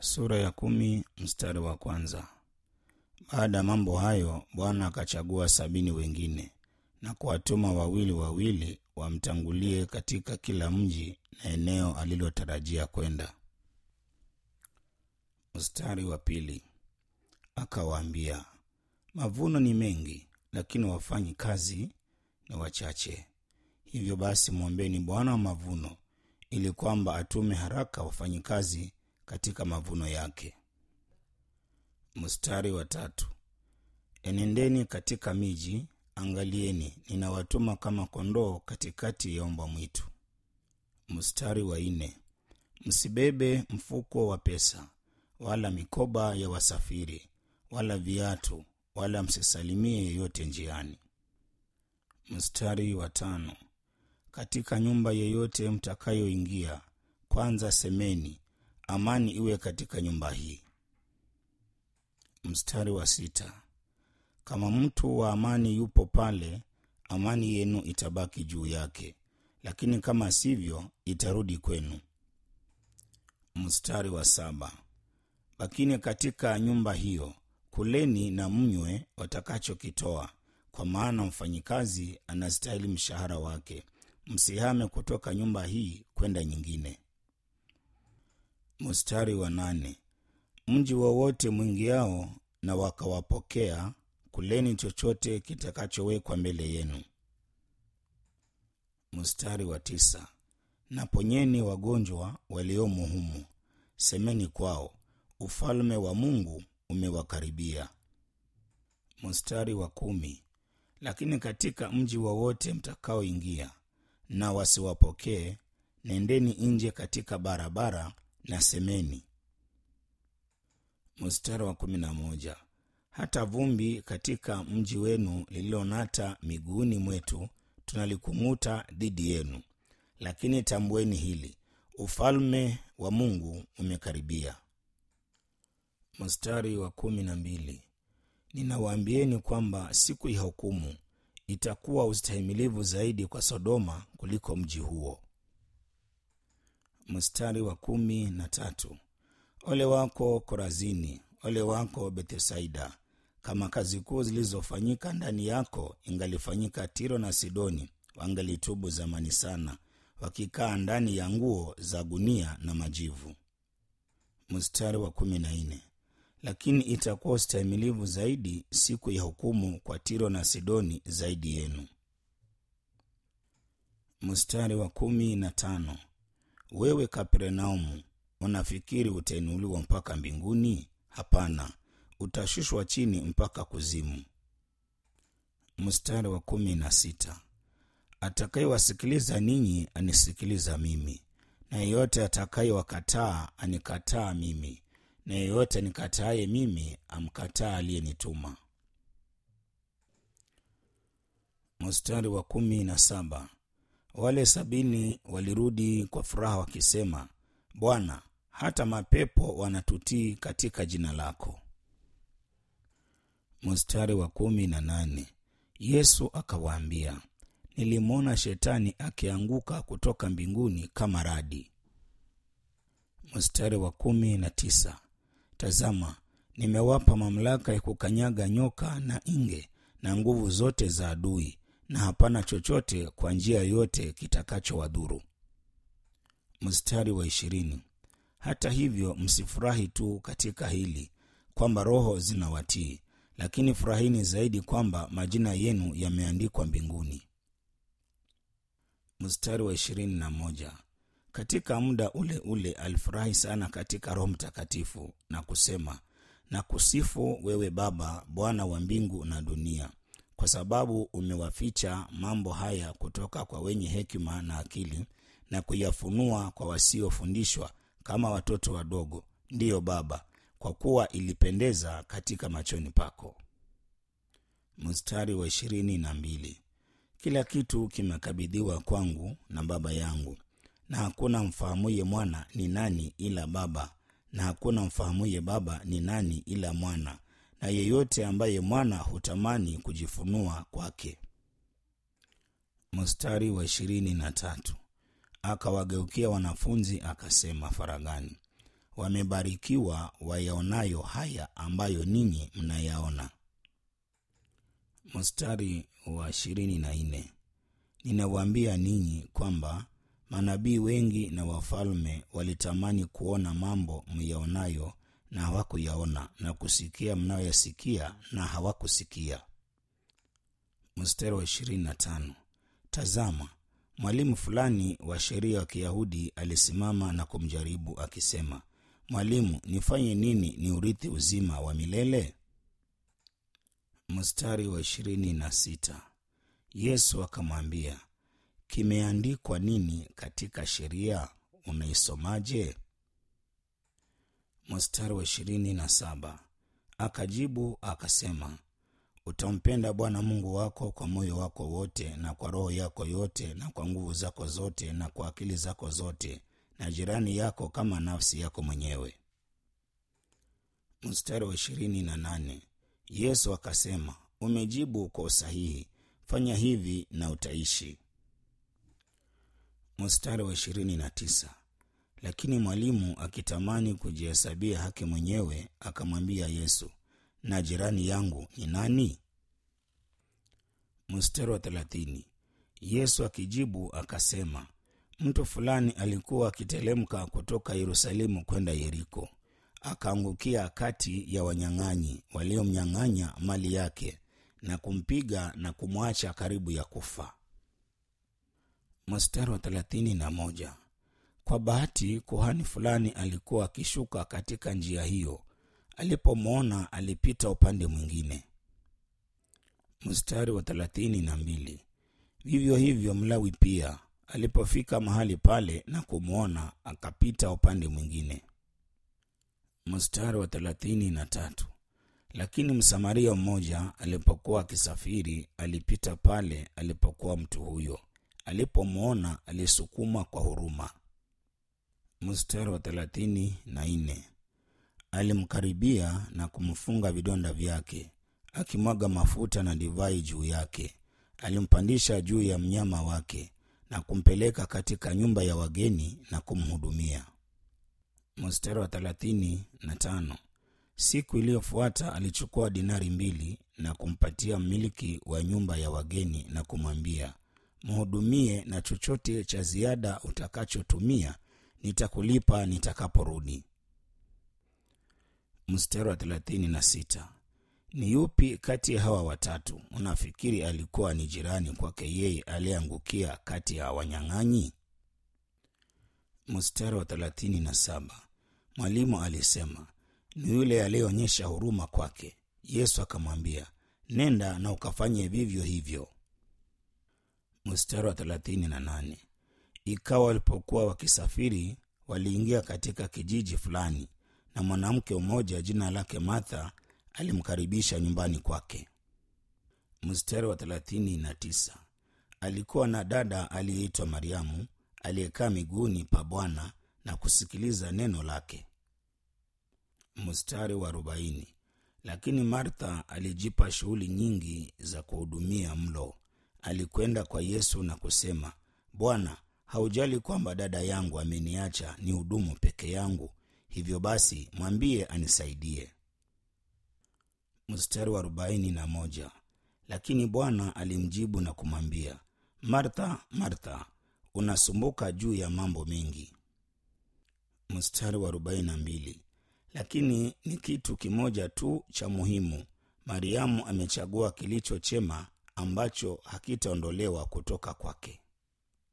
Sura ya 10 mstari wa kwanza. Baada ya mambo hayo, Bwana akachagua 70 wengine na kuwatuma wawili wawili wamtangulie katika kila mji na eneo alilotarajia kwenda. Mstari wa pili. Akawaambia, mavuno ni mengi, lakini wafanyi kazi ni wachache. Hivyo basi mwombeni Bwana wa mavuno ili kwamba atume haraka wafanyikazi katika mavuno yake. Mstari wa tatu. Enendeni katika miji, angalieni, ninawatuma kama kondoo katikati ya mbwa mwitu. Mstari wa 4. Msibebe mfuko wa pesa, wala mikoba ya wasafiri, wala viatu, wala msisalimie yeyote njiani. Mstari wa 5. Katika nyumba yeyote mtakayoingia, kwanza semeni, amani iwe katika nyumba hii. Mstari wa 6. Kama mtu wa amani yupo pale, amani yenu itabaki juu yake, lakini kama sivyo, itarudi kwenu. Mstari wa 7. Lakini katika nyumba hiyo, kuleni na mnywe watakachokitoa, kwa maana mfanyikazi anastahili mshahara wake. Msihame kutoka nyumba hii kwenda nyingine. Mstari wa 8. Mji wowote mwingiao na wakawapokea, kuleni chochote kitakachowekwa mbele yenu. Mstari wa 9. Naponyeni wagonjwa waliomo humu, semeni kwao, ufalme wa Mungu umewakaribia. Mstari wa 10. Lakini katika mji wowote mtakaoingia na wasiwapokee, nendeni nje katika barabara na semeni. Mstari wa 11. Hata vumbi katika mji wenu lililonata miguuni mwetu tunalikung'uta dhidi yenu, lakini tambueni hili, ufalme wa Mungu umekaribia. Mstari wa 12. Ninawaambieni kwamba siku ya hukumu itakuwa ustahimilivu zaidi kwa Sodoma kuliko mji huo. Mstari wa 13. Ole wako Korazini, ole wako Bethsaida! Kama kazi kuu zilizofanyika ndani yako ingalifanyika Tiro na Sidoni, wangalitubu zamani sana, wakikaa ndani ya nguo za gunia na majivu. Mstari wa 14. Lakini itakuwa ustahimilivu zaidi siku ya hukumu kwa Tiro na Sidoni zaidi yenu. Mstari wa 15. Wewe Kapernaumu, unafikiri utainuliwa mpaka mbinguni? Hapana, utashushwa chini mpaka kuzimu. Mstari wa 16. Atakayewasikiliza ninyi anisikiliza mimi, na yeyote atakayewakataa anikataa mimi, na yeyote anikataaye mimi amkataa aliyenituma. Mstari wa 17. Wale 70 walirudi kwa furaha wakisema, Bwana, hata mapepo wanatutii katika jina lako. Mstari wa 18. Yesu akawaambia, nilimwona shetani akianguka kutoka mbinguni kama radi. Mstari wa 19. Tazama, nimewapa mamlaka ya kukanyaga nyoka na nge na nguvu zote za adui, na hapana chochote kwa njia yote kitakachowadhuru. Mstari wa 20. Hata hivyo msifurahi tu katika hili kwamba roho zinawatii, lakini furahini zaidi kwamba majina yenu yameandikwa mbinguni. Mstari wa 21. Katika muda ule ule alifurahi sana katika Roho Mtakatifu na kusema, na kusifu wewe Baba, Bwana wa mbingu na dunia, kwa sababu umewaficha mambo haya kutoka kwa wenye hekima na akili, na kuyafunua kwa wasiofundishwa kama watoto wadogo. Ndiyo Baba, kwa kuwa ilipendeza katika machoni pako. Mstari wa 22. Kila kitu kimekabidhiwa kwangu na Baba yangu, na hakuna mfahamuye mwana ni nani ila Baba, na hakuna mfahamuye Baba ni nani ila mwana, na yeyote ambaye mwana hutamani kujifunua kwake. Mstari wa 23. Akawageukia wanafunzi akasema faragani, Wamebarikiwa wayaonayo haya ambayo ninyi mnayaona. Mstari wa 24. Ninawaambia ninyi kwamba manabii wengi na wafalme walitamani kuona mambo myaonayo na hawakuyaona, na kusikia mnayoyasikia na hawakusikia. Mstari wa 25. Tazama, mwalimu fulani wa sheria wa Kiyahudi alisimama na kumjaribu akisema, Mwalimu, nifanye nini ni urithi uzima wa milele? Mstari wa 26. Yesu akamwambia, kimeandikwa nini katika sheria? Unaisomaje? Mstari wa 27. Akajibu akasema, utampenda Bwana Mungu wako kwa moyo wako wote na kwa roho yako yote na kwa nguvu zako zote na kwa akili zako zote, na jirani yako kama nafsi yako mwenyewe. Mstari wa 28. Yesu akasema, umejibu kwa usahihi, fanya hivi na utaishi. Mstari wa 29. Lakini mwalimu akitamani kujihesabia haki mwenyewe, akamwambia Yesu, na jirani yangu ni nani? Mstari wa 30. Yesu akijibu akasema, mtu fulani alikuwa akiteremka kutoka Yerusalemu kwenda Yeriko, akaangukia kati ya wanyang'anyi waliomnyang'anya mali yake na kumpiga na kumwacha karibu ya kufa. Mstari wa 31. Kwa bahati kuhani fulani alikuwa akishuka katika njia hiyo, alipomwona alipita upande mwingine. Mstari wa 32. Vivyo hivyo Mlawi pia alipofika mahali pale na kumwona akapita upande mwingine. Mstari wa 33. Lakini Msamaria mmoja alipokuwa akisafiri alipita pale alipokuwa mtu huyo. Alipomwona alisukuma kwa huruma. Mstari wa 34. Alimkaribia na kumfunga vidonda vyake, akimwaga mafuta na divai juu yake. Alimpandisha juu ya mnyama wake na kumpeleka katika nyumba ya wageni na kumhudumia. Mstari wa 35. Siku iliyofuata alichukua dinari 2 na kumpatia mmiliki wa nyumba ya wageni na kumwambia, mhudumie, na chochote cha ziada utakachotumia nitakulipa nitakaporudi. Mstari wa 36. Ni yupi kati ya hawa watatu unafikiri alikuwa ni jirani kwake yeye aliyeangukia kati ya wanyang'anyi? Mstari wa 37. Mwalimu alisema, ni yule aliyeonyesha huruma kwake. Yesu akamwambia, nenda na ukafanye vivyo hivyo. Mstari wa 38. Ikawa walipokuwa wakisafiri, waliingia katika kijiji fulani, na mwanamke mmoja jina lake Martha alimkaribisha nyumbani kwake. Mstari wa 39. Alikuwa na dada aliyeitwa Mariamu, aliyekaa miguuni pa Bwana na kusikiliza neno lake. Mstari wa 40. Lakini Martha alijipa shughuli nyingi za kuhudumia mlo. Alikwenda kwa Yesu na kusema, Bwana, haujali kwamba dada yangu ameniacha ni hudumu peke yangu? Hivyo basi mwambie anisaidie. Mstari wa 41. Lakini Bwana alimjibu na kumwambia, Martha, Martha, unasumbuka juu ya mambo mengi. Mstari wa 42. Lakini ni kitu kimoja tu cha muhimu. Mariamu amechagua kilicho chema, ambacho hakitaondolewa kutoka kwake.